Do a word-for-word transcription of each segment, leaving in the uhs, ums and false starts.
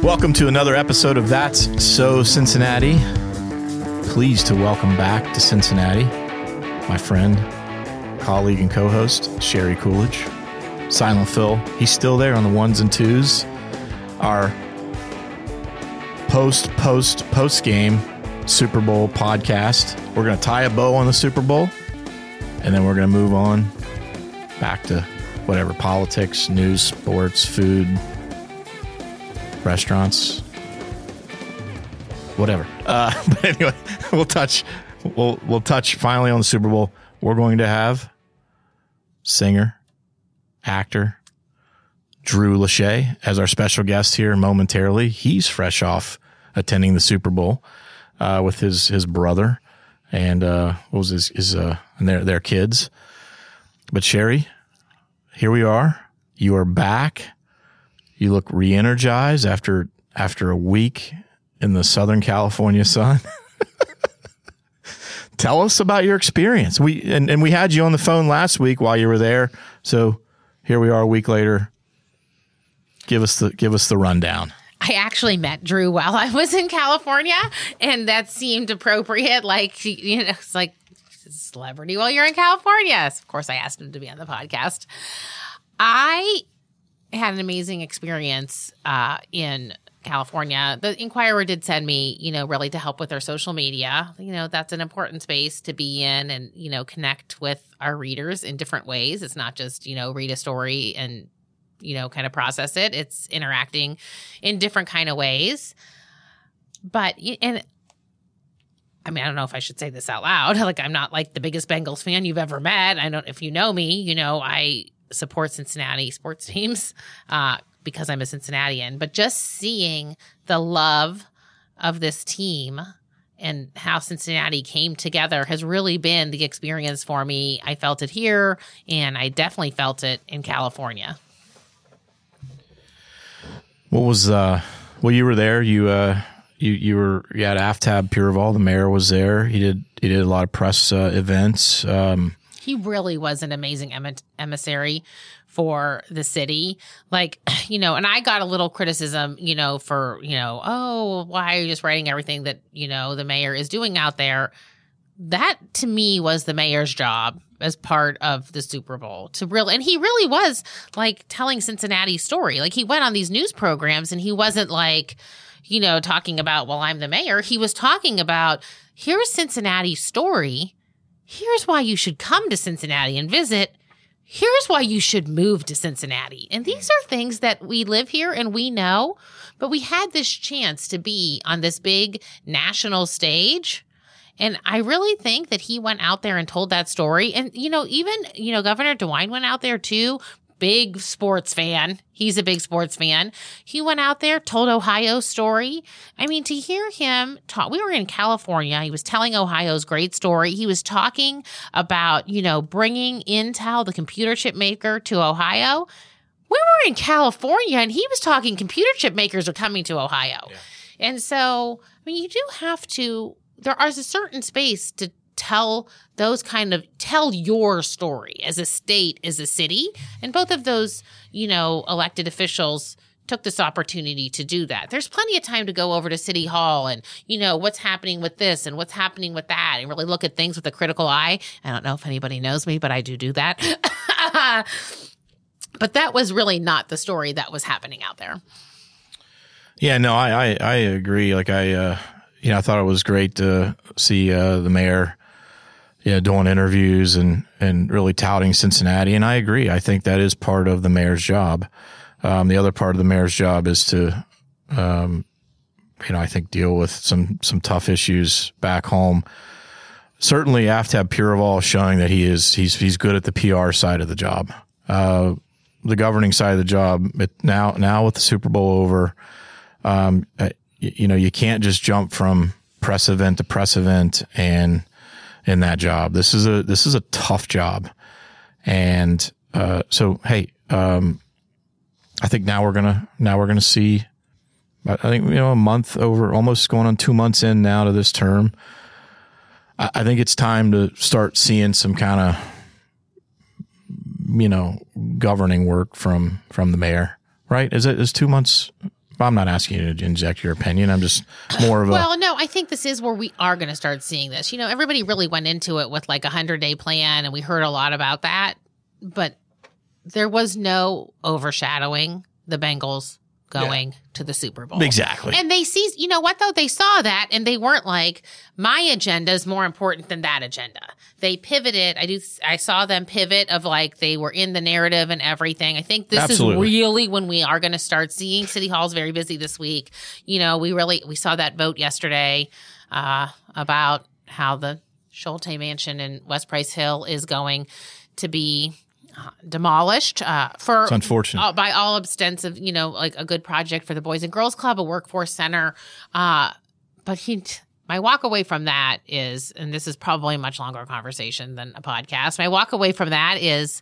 Welcome to another episode of That's So Cincinnati. Pleased to welcome back to Cincinnati my friend, colleague, and co-host, Sherry Coolidge. Silent Phil, he's still there on the ones and twos. Our post, post, post game Super Bowl podcast. We're going to tie a bow on the Super Bowl, and then we're going to move on back to whatever, politics, news, sports, food, restaurants, whatever. Uh, but anyway, we'll touch. We'll we'll touch finally on the Super Bowl. We're going to have singer, actor Drew Lachey as our special guest here momentarily. He's fresh off attending the Super Bowl uh, with his his brother and uh, what was his his uh, and their their kids. But Sherry, here we are. You are back. You look re-energized after after a week in the Southern California sun. Tell us about your experience. We and, and we had you on the phone last week while you were there. So here we are a week later. Give us the give us the rundown. I actually met Drew while I was in California, and that seemed appropriate. Like, you know, it's like celebrity while you're in California. So of course, I asked him to be on the podcast. I had an amazing experience uh, in California. The Inquirer did send me, you know, really to help with their social media. You know, that's an important space to be in and, you know, connect with our readers in different ways. It's not just, you know, read a story and, you know, kind of process it. It's interacting in different kind of ways. But, and I mean, I don't know if I should say this out loud. Like, I'm not like the biggest Bengals fan you've ever met. I don't, if you know me, you know, I support Cincinnati sports teams uh, because I'm a Cincinnatian. But just seeing the love of this team and how Cincinnati came together has really been the experience for me. I felt it here, and I definitely felt it in California. What was uh? Well, you were there. You uh, you you were you had Aftab Pureval. The mayor was there. He did he did a lot of press uh, events. Um, He really was an amazing em- emissary for the city. Like, you know, and I got a little criticism, you know, for, you know, oh, why are you just writing everything that, you know, the mayor is doing out there? That, to me, was the mayor's job as part of the Super Bowl to really, and he really was like telling Cincinnati's story. Like, he went on these news programs and he wasn't like, you know, talking about, well, I'm the mayor. He was talking about, here's Cincinnati's story. Here's why you should come to Cincinnati and visit. Here's why you should move to Cincinnati. And these are things that we live here and we know, but we had this chance to be on this big national stage. And I really think that he went out there and told that story. And, you know, even, you know, Governor DeWine went out there too. Big sports fan. He's a big sports fan. He went out there, told Ohio's story. I mean, to hear him talk, we were in California. He was telling Ohio's great story. He was talking about, you know, bringing Intel, the computer chip maker, to Ohio. We were in California and he was talking computer chip makers are coming to Ohio. Yeah. And so, I mean, you do have to, there is a certain space to tell those kind of, tell your story as a state, as a city. And both of those, you know, elected officials took this opportunity to do that. There's plenty of time to go over to City Hall and, you know, what's happening with this and what's happening with that and really look at things with a critical eye. I don't know if anybody knows me, but I do do that. But that was really not the story that was happening out there. Yeah, no, I, I, I agree. Like I, uh, you know, I thought it was great to see uh, the mayor Yeah, doing interviews and, and really touting Cincinnati. And I agree. I think that is part of the mayor's job. Um, the other part of the mayor's job is to, um, you know, I think deal with some, some tough issues back home. Certainly Aftab Pureval showing that he is, he's, he's good at the P R side of the job. Uh, the governing side of the job, it, now, now with the Super Bowl over, um, uh, you, you know, you can't just jump from press event to press event and, in that job. This is a, this is a tough job. And, uh, so, hey, um, I think now we're going to, now we're going to see, I think, you know, a month over, almost going on two months in now to this term. I, I think it's time to start seeing some kind of, you know, governing work from, from the mayor, right? Is it, is two months I'm not asking you to inject your opinion. I'm just more of a. Well, no, I think this is where we are going to start seeing this. You know, everybody really went into it with like a hundred-day plan, and we heard a lot about that. But there was no overshadowing the Bengals going yeah. to the Super Bowl. Exactly. And they see, you know what, though? They saw that, and they weren't like, my agenda is more important than that agenda. They pivoted. I do. I saw them pivot of like they were in the narrative and everything. I think this Absolutely. is really when we are going to start seeing. City Hall's very busy this week. You know, we really we saw that vote yesterday uh, about how the Schulte Mansion in West Price Hill is going to be uh, demolished uh, for it's unfortunate uh, by all ostensive. You know, like a good project for the Boys and Girls Club, a workforce center. Uh, but he. My walk away from that is, and this is probably a much longer conversation than a podcast. My walk away from that is,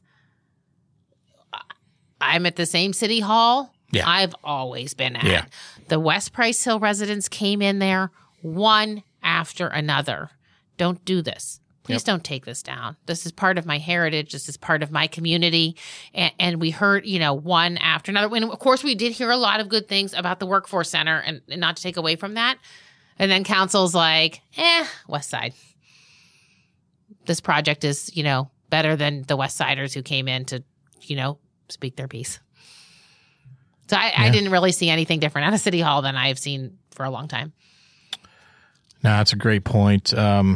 I'm at the same City Hall yeah. I've always been at. Yeah. The West Price Hill residents came in there one after another. Don't do this. Please yep. don't take this down. This is part of my heritage. This is part of my community. And, and we heard, you know, one after another. And of course, we did hear a lot of good things about the Workforce Center, and, and not to take away from that. And then council's like, eh, West Side. This project is, you know, better than the West Siders who came in to, you know, speak their piece. So I, yeah. I didn't really see anything different out of City Hall than I've seen for a long time. No, that's a great point. Um,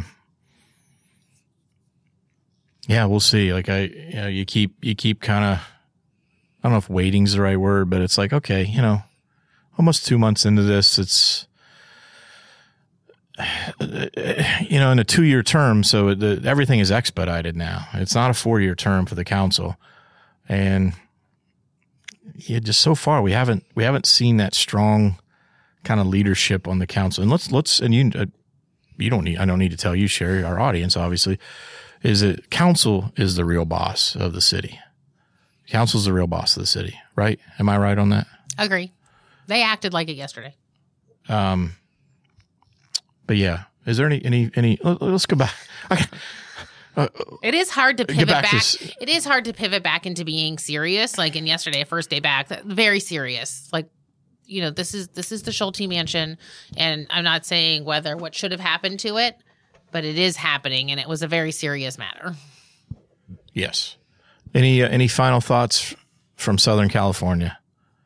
yeah, we'll see. Like I, you know, you keep, you keep kind of, I don't know if waiting's the right word, but it's like, okay, you know, almost two months into this, it's, you know, in a two-year term, so the, everything is expedited now. It's not a four-year term for the council, and yeah, just so far we haven't we haven't seen that strong kind of leadership on the council. And let's let's and you uh, you don't need I don't need to tell you, Sherry, our audience obviously, is that council is the real boss of the city. Council's the real boss of the city, right? Am I right on that? Agree. They acted like it yesterday. Um. But yeah, is there any, any, any, let's go back. Okay. Uh, it is hard to pivot back. back. To, it is hard to pivot back into being serious. Like in yesterday, first day back, very serious. Like, you know, this is, this is the Schulte Mansion, and I'm not saying whether what should have happened to it, but it is happening, and it was a very serious matter. Yes. Any, uh, any final thoughts from Southern California?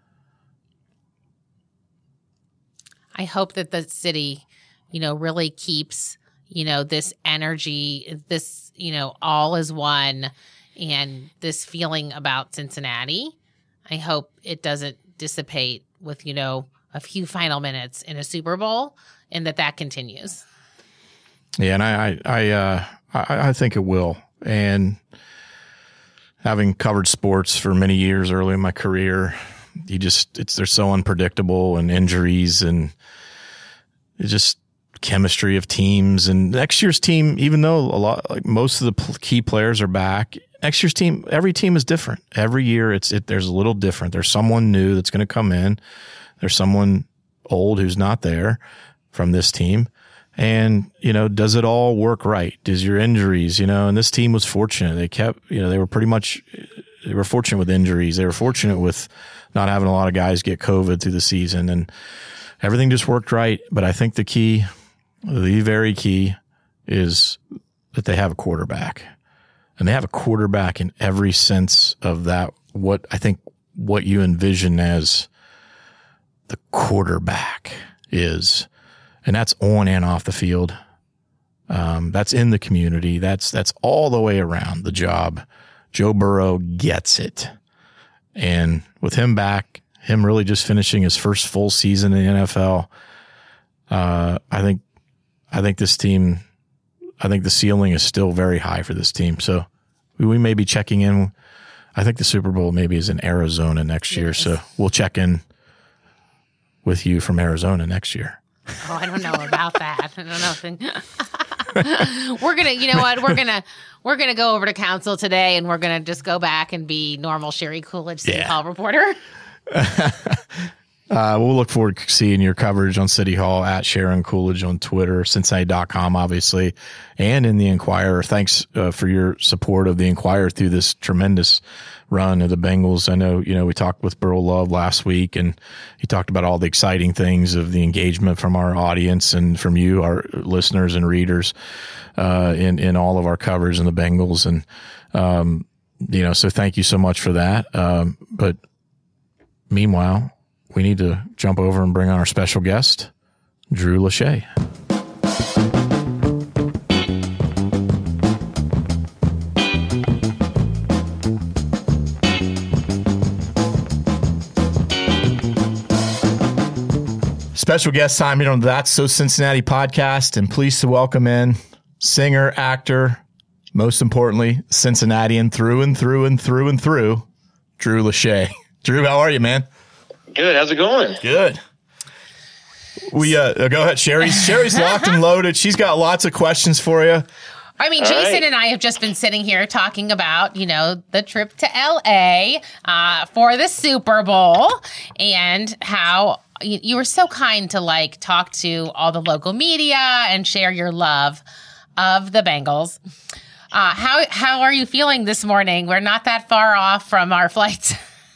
I hope that the city, you know, really keeps, you know, this energy, this, you know, all is one, and this feeling about Cincinnati. I hope it doesn't dissipate with, you know, a few final minutes in a Super Bowl, and that that continues. Yeah, and I, I, I, uh, I, I think it will. And having covered sports for many years early in my career, you just, it's, they're so unpredictable, and injuries, and it just, chemistry of teams. And next year's team, even though a lot, like most of the key players are back, next year's team, every team is different. Every year, it's it. There's a little different. There's someone new that's going to come in. There's someone old who's not there from this team. And, you know, does it all work right? Does your injuries, you know, and this team was fortunate. They kept, you know, they were pretty much, they were fortunate with injuries. They were fortunate with not having a lot of guys get COVID through the season, and everything just worked right. But I think the key, the very key, is that they have a quarterback, and they have a quarterback in every sense of that. What I think, what you envision as the quarterback is, and that's on and off the field. Um, that's in the community. That's, that's all the way around the job. Joe Burrow gets it. And with him back, him really just finishing his first full season in the N F L, uh, I think, I think this team, I think the ceiling is still very high for this team. So we may be checking in. I think the Super Bowl maybe is in Arizona next year. Yes. So we'll check in with you from Arizona next year. Oh, I don't know about that. I don't know. We're going to, you know what? We're going to, we're going to go over to council today, and we're going to just go back and be normal Sherry Coolidge City yeah. Hall reporter. Uh, we'll look forward to seeing your coverage on City Hall at Sharon Coolidge on Twitter, Cincinnati dot com, obviously, and in the Enquirer. Thanks uh, for your support of the Enquirer through this tremendous run of the Bengals. I know, you know, we talked with Burl Love last week, and he talked about all the exciting things of the engagement from our audience and from you, our listeners and readers, uh, in, in all of our coverage in the Bengals. And, um, you know, so thank you so much for that. Um, but meanwhile, we need to jump over and bring on our special guest, Drew Lachey. Special guest time here on the That's So Cincinnati podcast, and pleased to welcome in singer, actor, most importantly, Cincinnatian through and through and through and through, Drew Lachey. Drew, how are you, man? Good. How's it going? Good. We uh, go ahead. Sherry's Sherry's locked and loaded. She's got lots of questions for you. I mean, All Jason right. and I have just been sitting here talking about, you know, the trip to L A uh, for the Super Bowl and how you, you were so kind to like talk to all the local media and share your love of the Bengals. Uh, how how are you feeling this morning? We're not that far off from our flights.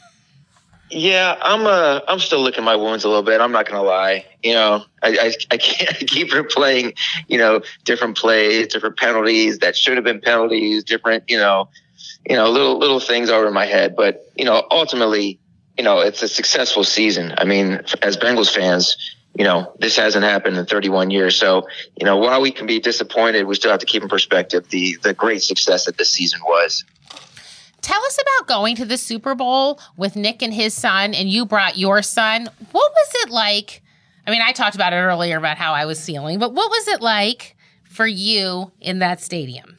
Yeah, I'm uh, I'm still licking my wounds a little bit. I'm not gonna lie. You know, I I, I can't I keep replaying, you know, different plays, different penalties that should have been penalties, different, you know, you know, little little things over my head. But you know, ultimately, you know, it's a successful season. I mean, as Bengals fans, you know, this hasn't happened in thirty-one years. So, you know, while we can be disappointed, we still have to keep in perspective the the great success that this season was. Tell us about going to the Super Bowl with Nick and his son, and you brought your son. What was it like? I mean, I talked about it earlier about how I was feeling, but what was it like for you in that stadium?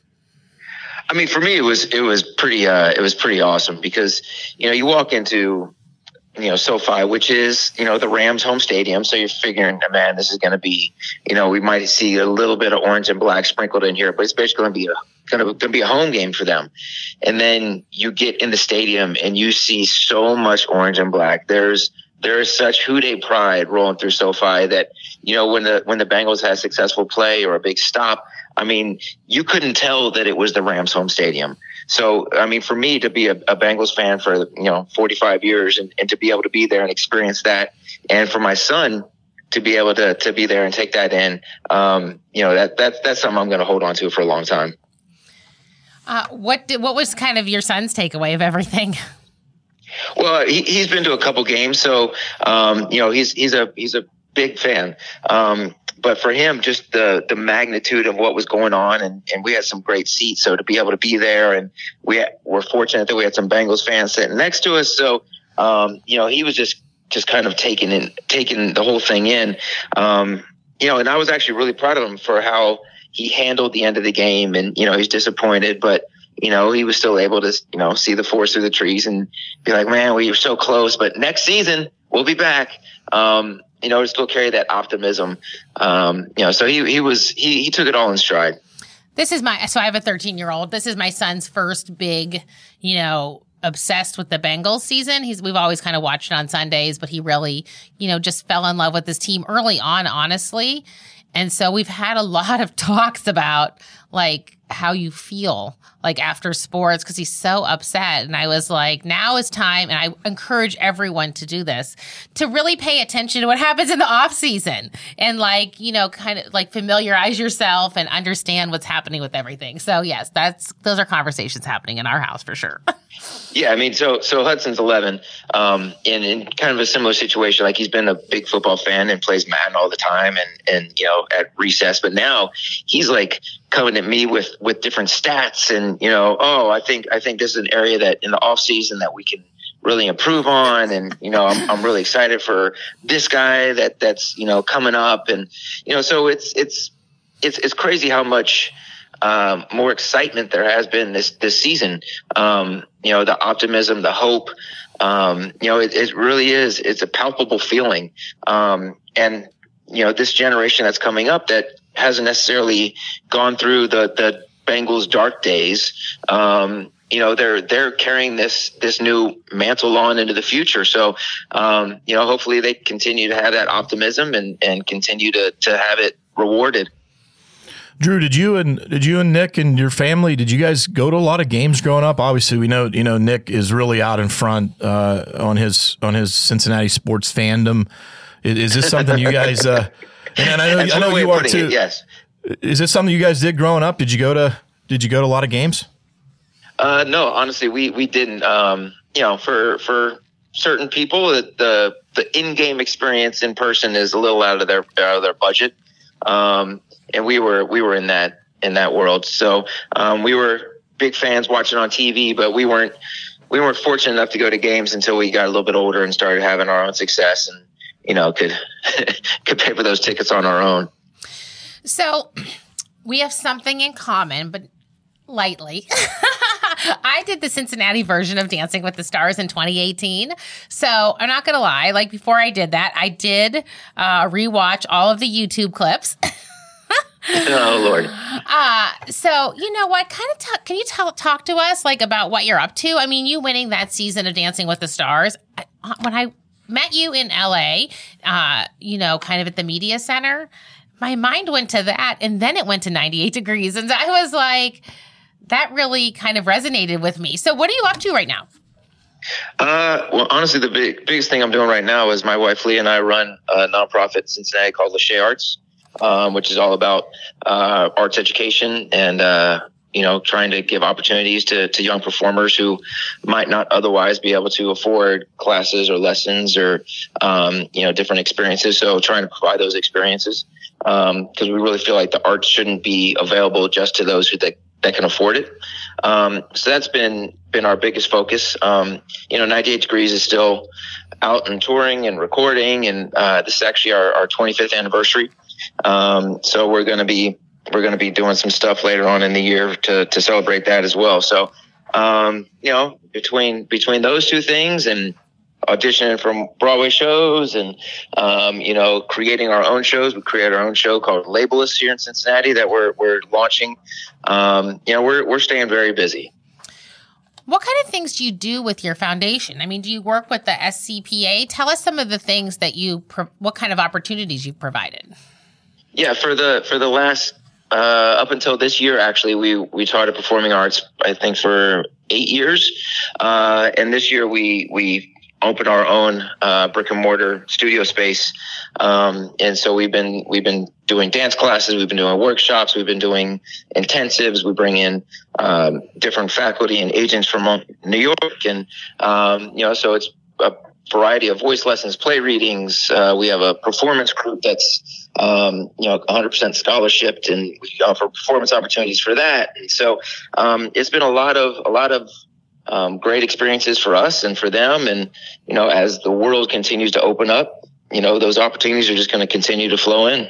I mean, for me, it was it was pretty uh, it was pretty awesome because, you know, you walk into, you know, SoFi, which is, you know, the Rams' home stadium. So you're figuring, man, this is going to be, you know, we might see a little bit of orange and black sprinkled in here, but it's basically going to be a going to, going to be a home game for them. And then you get in the stadium and you see so much orange and black. There's there is such Houday pride rolling through SoFi that, you know, when the when the Bengals had successful play or a big stop, I mean, you couldn't tell that it was the Rams' home stadium. So, I mean, for me to be a, a Bengals fan for, you know, forty-five years and, and to be able to be there and experience that, and for my son to be able to to be there and take that in, um, you know, that, that that's something I'm going to hold on to for a long time. Uh, what did, what was kind of your son's takeaway of everything? Well, he, he's been to a couple games, so um, you know, he's he's a he's a big fan. Um, but for him, just the the magnitude of what was going on, and, and we had some great seats, so to be able to be there, and we had, we're fortunate that we had some Bengals fans sitting next to us. So um, you know, he was just just kind of taking in taking the whole thing in. Um, you know, and I was actually really proud of him for how he handled the end of the game, and, you know, he's disappointed, but, you know, he was still able to, you know, see the forest through the trees and be like, man, we were so close, but next season we'll be back. Um, you know, to still carry that optimism. Um, you know, so he, he was, he, he took it all in stride. This is my, so I have a thirteen year old. This is my son's first big, you know, obsessed with the Bengals season. He's, we've always kind of watched it on Sundays, but he really, you know, just fell in love with this team early on, honestly. And so we've had a lot of talks about like how you feel like after sports, because he's so upset. And I was like, now is time. And I encourage everyone to do this, to really pay attention to what happens in the off season and like, you know, kind of like familiarize yourself and understand what's happening with everything. So yes, that's, those are conversations happening in our house for sure. Yeah, I mean, so so Hudson's eleven, um, in, in kind of a similar situation. Like, he's been a big football fan and plays Madden all the time, and and you know, at recess. But now he's like coming at me with with different stats, and you know, oh, I think I think this is an area that in the off season that we can really improve on, and you know, I'm I'm really excited for this guy that that's you know coming up, and you know, so it's it's it's it's crazy how much um, more excitement there has been this this season. Um, you know, the optimism, the hope. Um, you know, it, it really is. It's a palpable feeling. Um, and you know, this generation that's coming up that hasn't necessarily gone through the the Bengals dark days. Um, you know, they're they're carrying this this new mantle on into the future. So, um, you know, hopefully they continue to have that optimism and and continue to to have it rewarded. Drew, did you and did you and Nick and your family, did you guys go to a lot of games growing up? Obviously, we know you know Nick is really out in front uh, on his on his Cincinnati sports fandom. Is, is this something you guys? Uh, and I know, I know you are too. It, yes. Is this something you guys did growing up? Did you go to Did you go to a lot of games? Uh, no, honestly, we we didn't. Um, you know, for for certain people, the the, the in-game experience in person is a little out of their out of their budget. Um, and we were we were in that in that world. So um, we were big fans watching on T V, but we weren't we weren't fortunate enough to go to games until we got a little bit older and started having our own success, and you know could could pay for those tickets on our own. So we have something in common, but lightly. I did the Cincinnati version of Dancing with the Stars in twenty eighteen. So I'm not going to lie. Like before I did that, I did uh, rewatch all of the YouTube clips. Oh, Lord. Uh, so you know what? Kind of talk, can you tell, talk to us like about what you're up to? I mean, you winning that season of Dancing with the Stars. I, when I met you in L A, uh, you know, kind of at the media center, my mind went to that, and then it went to ninety-eight degrees. And I was like, that really kind of resonated with me. So what are you up to right now? Uh, well, honestly, the big, biggest thing I'm doing right now is my wife, Leah, and I run a nonprofit in Cincinnati called Lachey Arts, um, which is all about uh, arts education and, uh, you know, trying to give opportunities to, to young performers who might not otherwise be able to afford classes or lessons or, um, you know, different experiences. So trying to provide those experiences, um, because we really feel like the arts shouldn't be available just to those who that, that can afford it. Um, so that's been, been our biggest focus. Um, you know, ninety-eight degrees is still out and touring and recording. And, uh, this is actually our, our twenty-fifth anniversary. Um, so we're going to be, we're going to be doing some stuff later on in the year to, to celebrate that as well. So, um, you know, between, between those two things and auditioning from Broadway shows and, um, you know, creating our own shows, we created our own show called Labelist here in Cincinnati that we're, we're launching. Um, you know, we're, we're staying very busy. What kind of things do you do with your foundation? I mean, do you work with the S C P A? Tell us some of the things that you, pro- what kind of opportunities you've provided. Yeah, for the, for the last, uh, up until this year, actually, we, we taught at Performing Arts, I think for eight years. Uh, and this year we, we, open our own uh, brick and mortar studio space, um, and so we've been we've been doing dance classes, we've been doing workshops, we've been doing intensives. We bring in um, different faculty and agents from New York, and um, you know, so it's a variety of voice lessons, play readings. Uh, we have a performance group that's um, you know one hundred percent scholarshiped, and we offer performance opportunities for that. And so um, it's been a lot of a lot of Um, great experiences for us and for them. And, you know, as the world continues to open up, you know, those opportunities are just going to continue to flow in.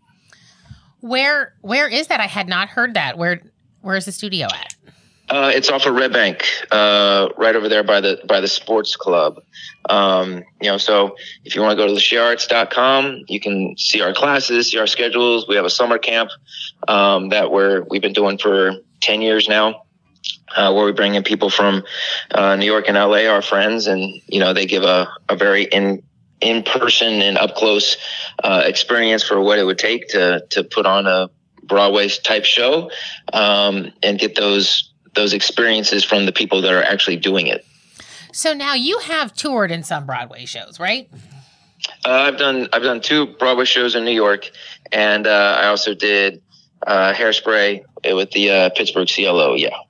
Where, where is that? I had not heard that. Where, where is the studio at? Uh, it's off of Red Bank, uh, right over there by the, by the sports club. Um, you know, so if you want to go to lachey arts dot com, you can see our classes, see our schedules. We have a summer camp, um, that we're, we've been doing for ten years now. Uh, where we bring in people from uh, New York and L A, our friends, and you know they give a, a very in in person and up close uh, experience for what it would take to to put on a Broadway type show, um, and get those those experiences from the people that are actually doing it. So now you have toured in some Broadway shows, right? Uh, I've done I've done two Broadway shows in New York, and uh, I also did uh, Hairspray with the uh, Pittsburgh C L O. Yeah.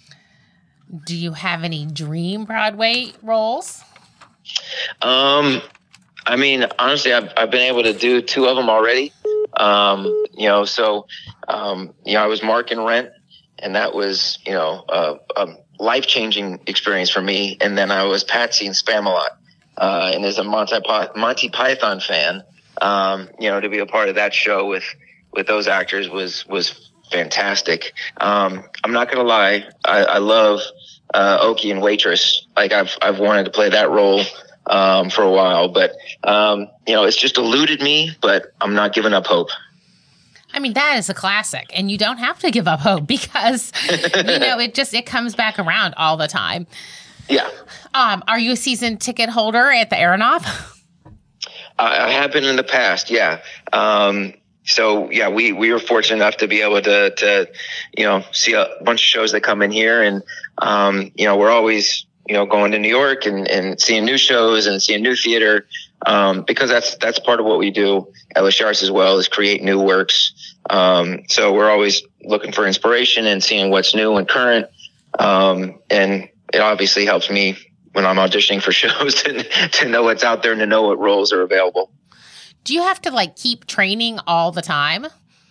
Do you have any dream Broadway roles? Um, I mean, honestly, I've, I've been able to do two of them already. Um, you know, so, um, you know, I was Mark in Rent, and that was, you know, a, a life-changing experience for me. And then I was Patsy in Spamalot. Uh, and as a Monty, Monty Python fan, um, you know, to be a part of that show with, with those actors was, was fantastic. Um, I'm not going to lie. I, I love, uh, Okie and Waitress. Like I've, I've wanted to play that role, um, for a while, but, um, you know, it's just eluded me, but I'm not giving up hope. I mean, that is a classic, and you don't have to give up hope because, you know, it just, it comes back around all the time. Yeah. Um, are you a season ticket holder at the Aronoff? I, I have been in the past. Yeah. Um, so yeah, we, we were fortunate enough to be able to, to, you know, see a bunch of shows that come in here. And, um, you know, we're always, you know, going to New York and, and seeing new shows and seeing new theater. Um, because that's, that's part of what we do at Les Charts as well, is create new works. Um, so we're always looking for inspiration and seeing what's new and current. Um, and it obviously helps me when I'm auditioning for shows to, to know what's out there and to know what roles are available. Do you have to like keep training all the time?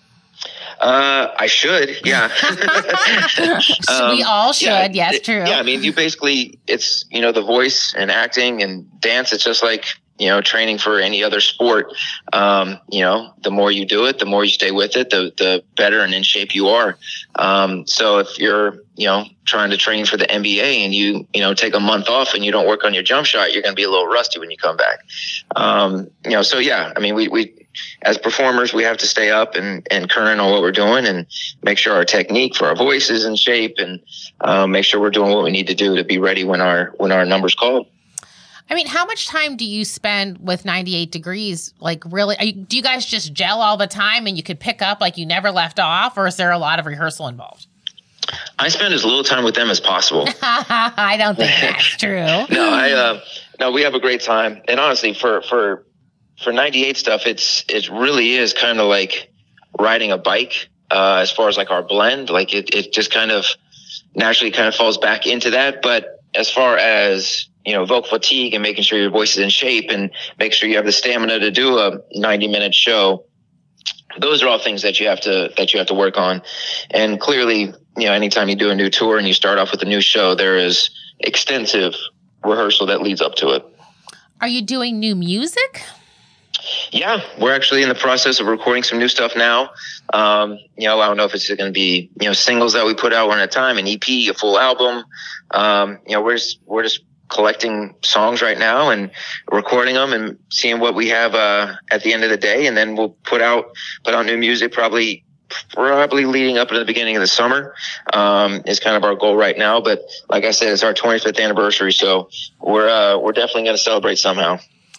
Uh, I should, yeah. um, we all should, yeah, yes, true. Yeah, I mean, you basically, it's, you know, the voice and acting and dance, it's just like, you know, training for any other sport. Um, you know, the more you do it, the more you stay with it, the, the better and in shape you are. Um, so if you're, you know, trying to train for the N B A and you, you know, take a month off and you don't work on your jump shot, you're going to be a little rusty when you come back. Um, you know, so yeah, I mean, we, we, as performers, we have to stay up and, and current on what we're doing and make sure our technique for our voice is in shape and, uh, make sure we're doing what we need to do to be ready when our, when our number's called. I mean, how much time do you spend with ninety-eight degrees? Like, really, are you, do you guys just gel all the time and you could pick up like you never left off, or is there a lot of rehearsal involved? I spend as little time with them as possible. I don't think that's true. no, I, uh, no, we have a great time. And honestly, for, for, for ninety-eight stuff, it's, it really is kind of like riding a bike, uh, as far as like our blend, like it, it just kind of naturally kind of falls back into that. But as far as, you know, vocal fatigue and making sure your voice is in shape and make sure you have the stamina to do a ninety minute show, those are all things that you have to, that you have to work on. And clearly, you know, anytime you do a new tour and you start off with a new show, there is extensive rehearsal that leads up to it. Are you doing new music? Yeah, we're actually in the process of recording some new stuff now. Um, you know, I don't know if it's going to be, you know, singles that we put out one at a time, an E P, a full album. Um, you know, we're just, we're just collecting songs right now and recording them and seeing what we have, uh, at the end of the day. And then we'll put out, put out new music probably, probably leading up to the beginning of the summer, um, is kind of our goal right now. But like I said, it's our twenty-fifth anniversary. So we're, uh, we're definitely going to celebrate somehow.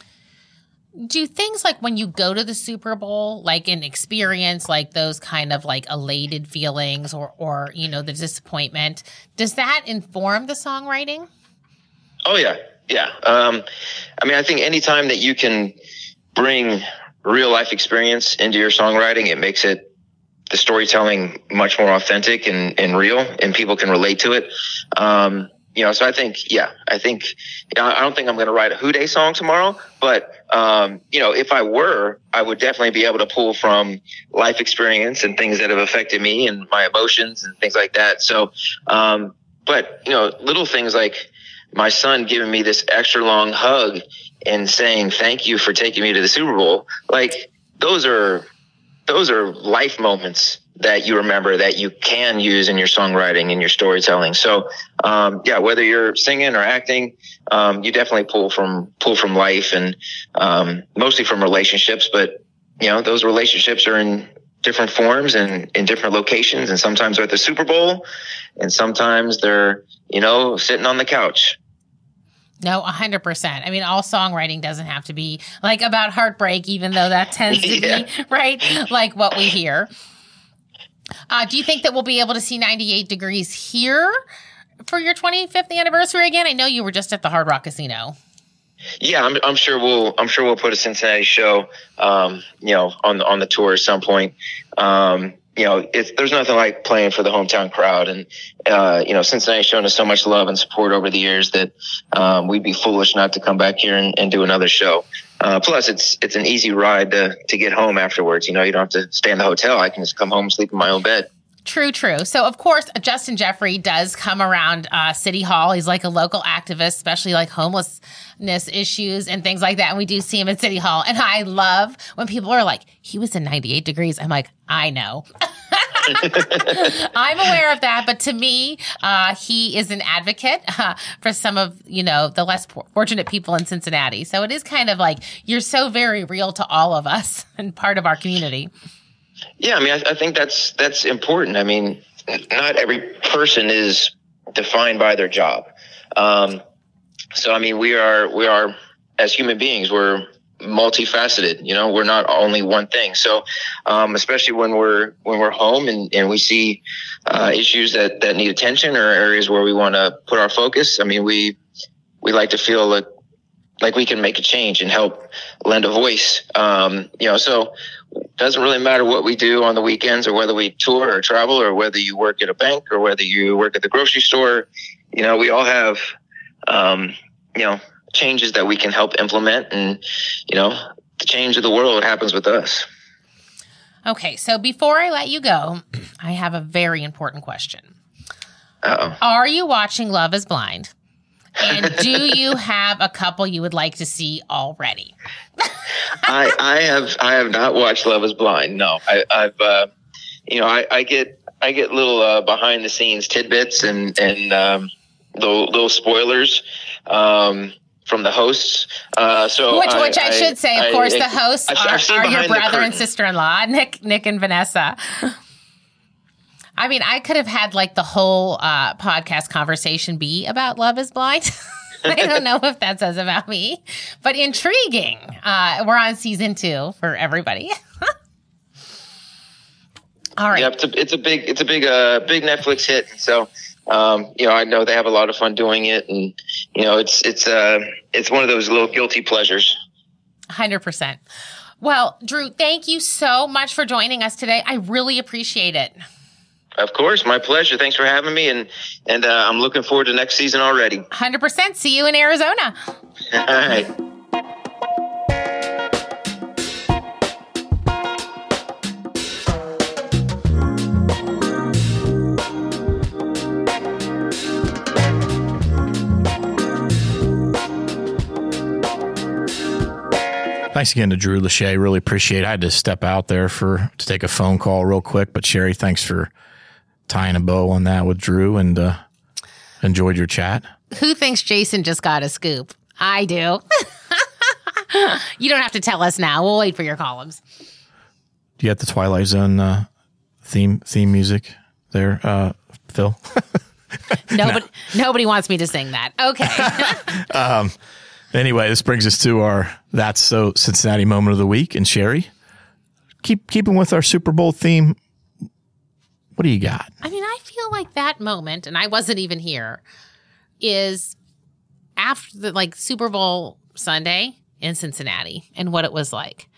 Do things like when you go to the Super Bowl, like an experience, like those kind of like elated feelings or, or, you know, the disappointment, does that inform the songwriting? Oh, yeah. Yeah. Um, I mean, I think anytime that you can bring real life experience into your songwriting, it makes it the storytelling much more authentic and, and real, and people can relate to it. Um, you know, so I think, yeah, I think, you know, I don't think I'm going to write a Who Dey song tomorrow, but, um, you know, if I were, I would definitely be able to pull from life experience and things that have affected me and my emotions and things like that. So, um, but, you know, little things like my son giving me this extra long hug and saying, thank you for taking me to the Super Bowl. Like, those are, those are life moments that you remember that you can use in your songwriting and your storytelling. So, um, yeah, whether you're singing or acting, um, you definitely pull from, pull from life and, um, mostly from relationships, but you know, those relationships are in different forms and in different locations. And sometimes they're at the Super Bowl and sometimes they're, you know, sitting on the couch. No, a hundred percent. I mean, all songwriting doesn't have to be like about heartbreak, even though that tends to yeah. be right. Like what we hear. Uh, do you think that we'll be able to see ninety-eight degrees here for your twenty-fifth anniversary again? I know you were just at the Hard Rock Casino. Yeah, I'm, I'm sure we'll, I'm sure we'll put a Cincinnati show, um, you know, on the, on the tour at some point. Um, you know, it's, there's nothing like playing for the hometown crowd. And, uh, you know, Cincinnati's shown us so much love and support over the years that, um, we'd be foolish not to come back here and, and do another show. Uh, plus it's, it's an easy ride to, to get home afterwards. You know, you don't have to stay in the hotel. I can just come home and sleep in my own bed. True, true. So, of course, Justin Jeffrey does come around uh, City Hall. He's like a local activist, especially like homelessness issues and things like that. And we do see him at City Hall. And I love when people are like, he was in ninety-eight degrees. I'm like, I know. I'm aware of that. But to me, uh, he is an advocate uh, for some of, you know, the less fortunate people in Cincinnati. So it is kind of like you're so very real to all of us and part of our community. Yeah, I mean, I, I think that's that's important. I mean, not every person is defined by their job. Um, so, I mean, we are we are as human beings, we're multifaceted. You know, we're not only one thing. So, um, especially when we're, when we're home and, and we see, uh, issues that, that need attention or areas where we want to put our focus. I mean, we, we like to feel like, like we can make a change and help lend a voice. Um, you know, so it doesn't really matter what we do on the weekends or whether we tour or travel or whether you work at a bank or whether you work at the grocery store. You know, we all have, um, you know, changes that we can help implement, and, you know, the change of the world happens with us. Okay. So before I let you go, I have a very important question. Uh-oh. Are you watching Love is Blind? And do you have a couple you would like to see already? I, I have, I have not watched Love is Blind. No, I, I've, uh, you know, I, I get, I get little, uh, behind the scenes tidbits and, and, um, little, little spoilers, um, from the hosts. Uh, so which, I, which I, I should say, of I, course, I, the hosts I've, are, I've are your brother and curtain. sister-in-law, Nick, Nick and Vanessa. I mean, I could have had like the whole uh, podcast conversation be about Love is Blind. I don't know if that says about me, but intriguing. Uh, we're on season two for everybody. All right. Yeah, it's a, it's a big, it's a big, uh, big Netflix hit. So, um, you know, I know they have a lot of fun doing it, and you know, it's it's uh, it's one of those little guilty pleasures. one hundred percent. Well, Drew, thank you so much for joining us today. I really appreciate it. Of course, my pleasure. Thanks for having me, and and uh, I'm looking forward to next season already. one hundred percent. See you in Arizona. All right. Thanks again to Drew Lachey. Really appreciate it. I had to step out there for to take a phone call real quick, but Sherry, thanks for tying a bow on that with Drew, and uh, enjoyed your chat. Who thinks Jason just got a scoop? I do. You don't have to tell us now. We'll wait for your columns. Do you have the Twilight Zone uh, theme theme music there, uh, Phil? Nobody, no. nobody wants me to sing that. Okay. um, anyway, this brings us to our That's So Cincinnati moment of the week. And Sherry, keep keeping with our Super Bowl theme. What do you got? I mean, I feel like that moment, and I wasn't even here, is after the like Super Bowl Sunday in Cincinnati and what it was like.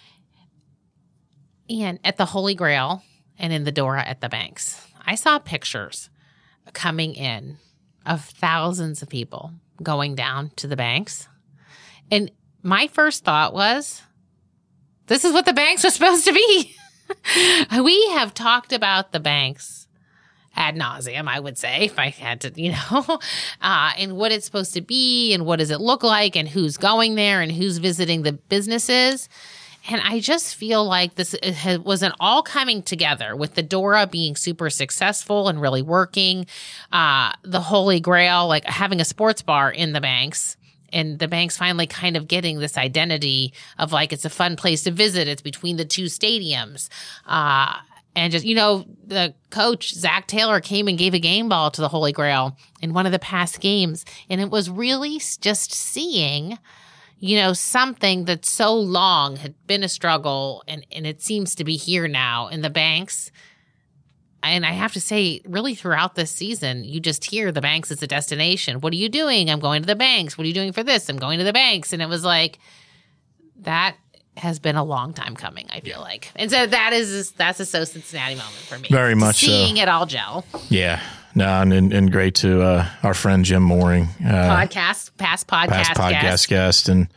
And at the Holy Grail and in the Dora at the banks, I saw pictures coming in of thousands of people going down to the banks. And my first thought was, this is what the banks are supposed to be. We have talked about the banks ad nauseum, I would say, if I had to, you know, uh, and what it's supposed to be and what does it look like and who's going there and who's visiting the businesses. And I just feel like this it wasn't all coming together with the Dora being super successful and really working. Uh, the Holy Grail, like having a sports bar in the banks, and the banks finally kind of getting this identity of like, it's a fun place to visit. It's between the two stadiums. Uh, and just, you know, the coach, Zach Taylor, came and gave a game ball to the Holy Grail in one of the past games. And it was really just seeing, you know, something that so long had been a struggle, and, and it seems to be here now in the banks. And I have to say, really throughout this season, you just hear the banks as a destination. What are you doing? I'm going to the banks. What are you doing for this? I'm going to the banks. And it was like, that has been a long time coming, I feel like. And so that is, that's a So Cincinnati moment for me. Very much so. Seeing it all gel. Yeah. No, and, and great to uh, our friend Jim Mooring. Uh, podcast, past podcast past podcast guest. guest. And,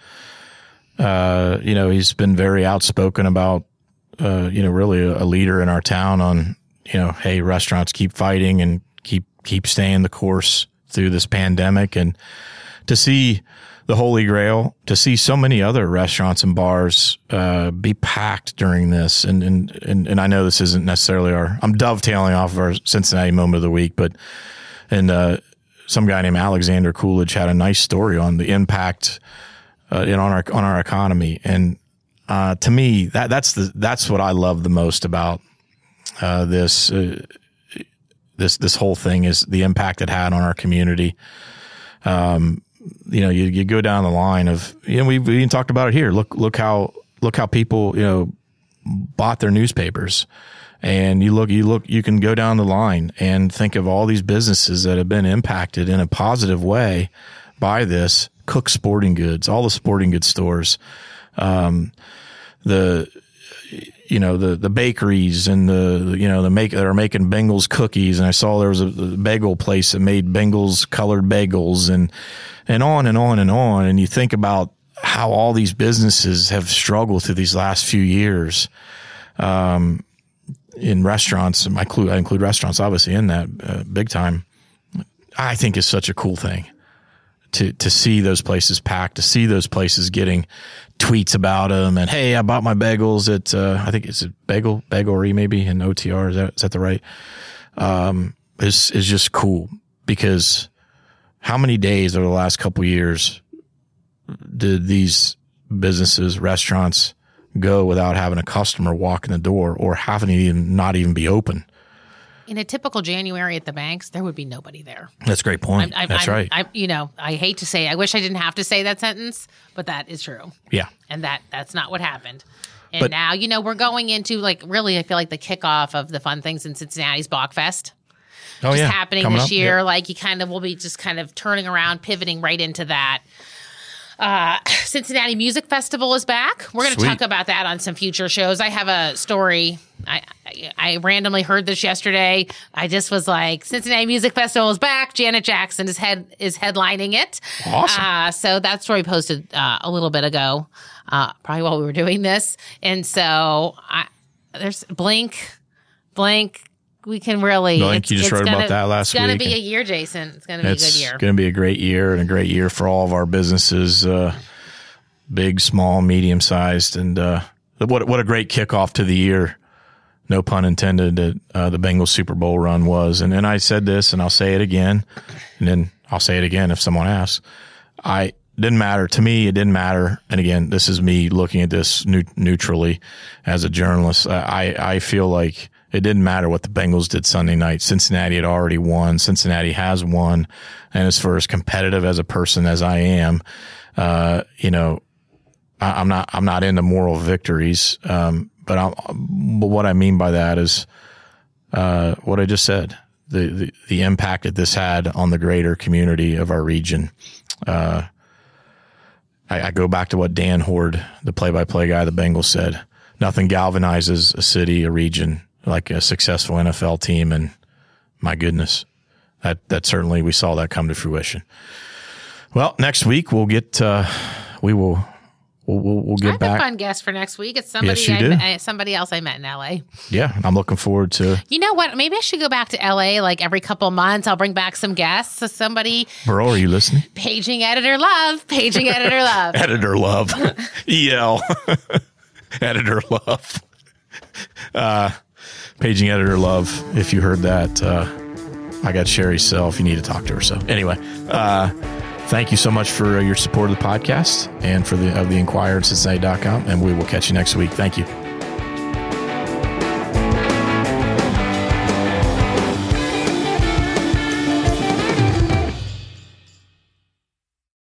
uh, you know, he's been very outspoken about, uh, you know, really a, a leader in our town on, you know, hey, restaurants keep fighting and keep keep staying the course through this pandemic. And to see the Holy Grail, to see so many other restaurants and bars uh, be packed during this. And, and, and, and I know this isn't necessarily our, I'm dovetailing off of our Cincinnati moment of the week, but, and uh, some guy named Alexander Coolidge had a nice story on the impact uh, in, on our, on our economy. And uh, to me, that that's the, that's what I love the most about uh, this, uh, this, this whole thing is the impact it had on our community. Um, you know, you, you go down the line of, you know, we've we even talked about it here. Look, look how, look how people, you know, bought their newspapers, and you look, you look, you can go down the line and think of all these businesses that have been impacted in a positive way by this. Cook Sporting Goods, all the sporting goods stores, um, the, you know, the, the bakeries and the, you know, the make, that are making Bengals cookies. And I saw there was a, a bagel place that made Bengals colored bagels, and, and on and on and on. And you think about how all these businesses have struggled through these last few years. Um, in restaurants, I include, I include restaurants obviously in that, uh, big time. I think is such a cool thing to, to see those places packed, to see those places getting tweets about them. And, hey, I bought my bagels at, uh, I think it's a bagel, bagelry maybe in O T R. Is that, is that the right? Um, is, is just cool, because how many days over the last couple of years did these businesses, restaurants go without having a customer walk in the door, or having to even not even be open? In a typical January at the banks, there would be nobody there. That's a great point. I'm, I'm, That's I'm, right. I, you know, I hate to say, I wish I didn't have to say that sentence, but that is true. Yeah. And that that's not what happened. And But- now, you know, we're going into, like, really, I feel like the kickoff of the fun things in Cincinnati's Bachfest. Oh, Just yeah. happening Coming this up. year. Yeah. Like, you kind of will be just kind of turning around, pivoting right into that. Uh, Cincinnati Music Festival is back. We're going to Sweet. talk about that on some future shows. I have a story. I, I I randomly heard this yesterday. I just was like, Cincinnati Music Festival is back. Janet Jackson is head is headlining it. Awesome. Uh, so that story posted uh, a little bit ago, uh, probably while we were doing this. And so I, there's Blink, Blink. We can really. Blink, it's- you just it's wrote gonna, about that last It's going week, to be a and year, Jason. It's going to be a good It's year. going to be a great year, and a great year for all of our businesses, uh, big, small, medium sized. And uh, what what a great kickoff to the year. No pun intended, that uh, the Bengals Super Bowl run was. And, and I said this, and I'll say it again, and then I'll say it again if someone asks. I didn't matter. To me, it didn't matter. And again, this is me looking at this new, neutrally as a journalist. I, I feel like it didn't matter what the Bengals did Sunday night. Cincinnati had already won. Cincinnati has won. And as far as competitive as a person as I am, uh, you know, I, I'm not, I'm not into moral victories. Um, but I'm, but what I mean by that is, uh, what I just said, the, the, the impact that this had on the greater community of our region. Uh, I, I go back to what Dan Horde, the play-by-play guy of the Bengals, said. Nothing galvanizes a city, a region, like a successful N F L team. And my goodness, that, that certainly we saw that come to fruition. Well, next week we'll get, uh, we will, we'll, we'll, we'll I get have back. a fun guest for next week. It's somebody, Yes, you I, do. met- somebody else I met in L A. Yeah. I'm looking forward to You know what? Maybe I should go back to L A like every couple months. I'll bring back some guests. So somebody, Bro, are you listening? paging editor love, paging editor love. Editor love. E L. Editor love. Uh, paging editor love. If you heard that, uh, I got Sherry's cell if you need to talk to her. So anyway, uh, thank you so much for your support of the podcast and for the of the Inquirer at Cincinnati dot com. And we will catch you next week. Thank you.